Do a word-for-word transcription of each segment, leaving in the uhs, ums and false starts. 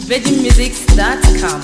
virgin musics dot com.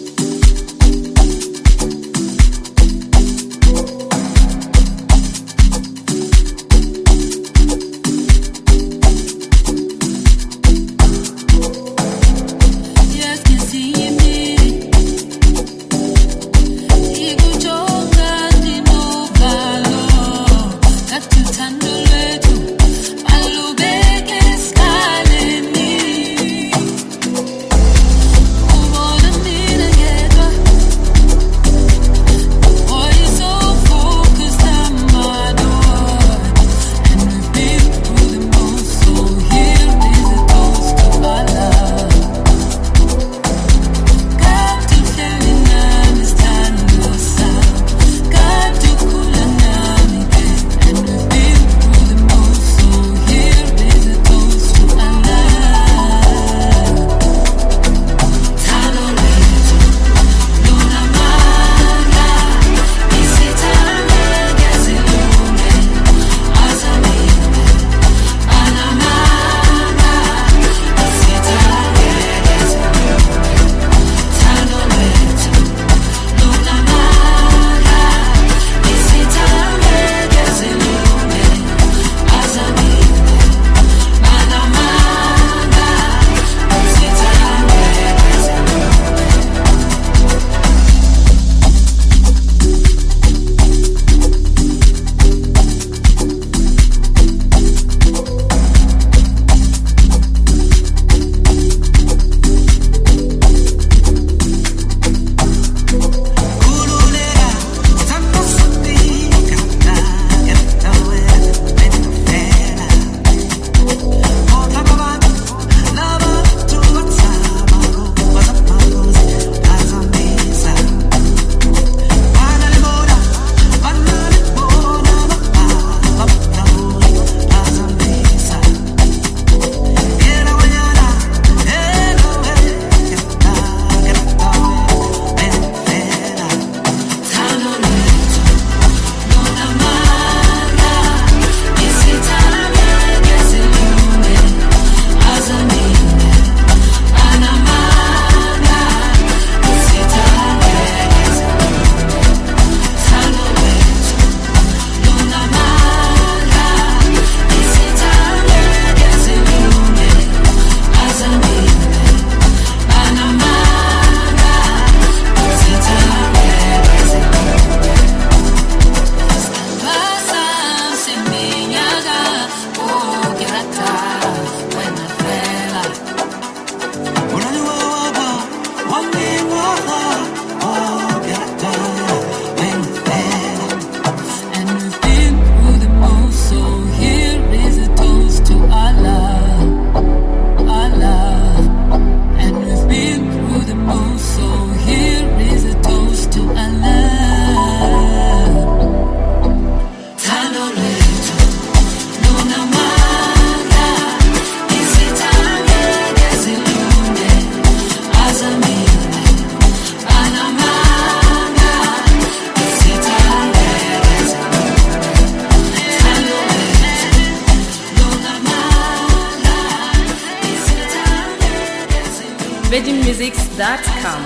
virgin musics dot com.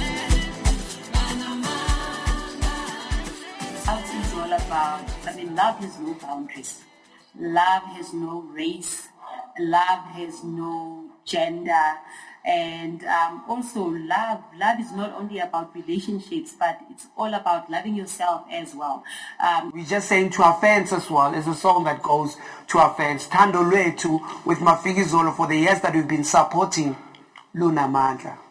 Salty is all about, I mean, love has no boundaries. Love has no race. Love has no gender. And um, also love, love is not only about relationships, but it's all about loving yourself as well. Um, We're just saying to our fans as well, it's a song that goes to our fans. Thando Lwethu with Mafiki Zolo for the years that we've been supporting Luna Mandla.